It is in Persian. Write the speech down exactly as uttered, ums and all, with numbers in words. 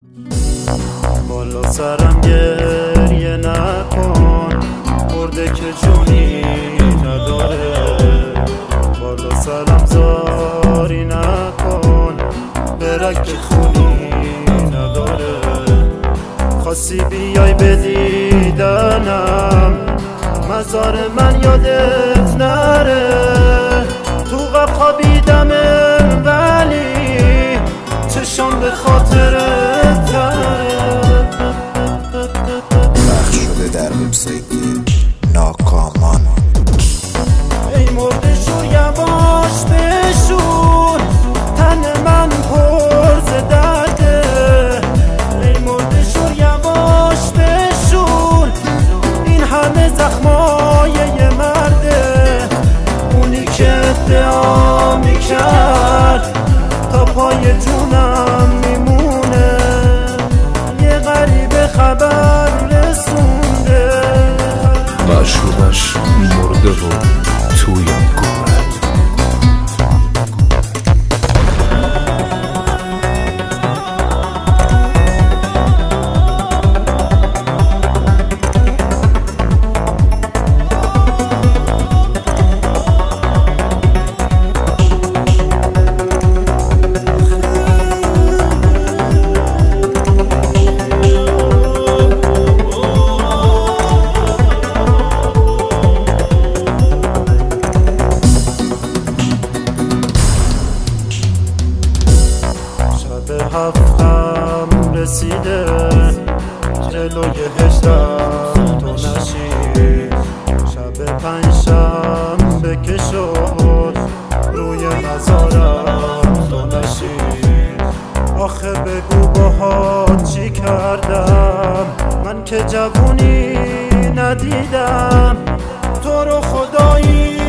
بالا سرم گریه نکن، مرده که جونی نداره. بالا سرم زاری نکن، برک که خونی نداره. خواستی بیای به دیدنم، مزار من یادت نره. تو غم خوابیدم ولی چشم به خاطرت تره. پخش شده در وبسایت ناکامان. ای مرده شور یواش بشور، تن من پر ز درده. ای مرده شور یواش بشور، این همه زخمای یه مرده. اونی که ادعا میکرد تا پای جونم میمونه، یه غریب خبر رسونده. معشوقش مرده و توی گوره. به هفتم رسیده، جلوی هجدم تو نشی. شب پنجشنبه که شد، روی مزارم تو نشی. آخه بگو باهات چی کردم، من که جوونی ندیدم. تو رو خدایی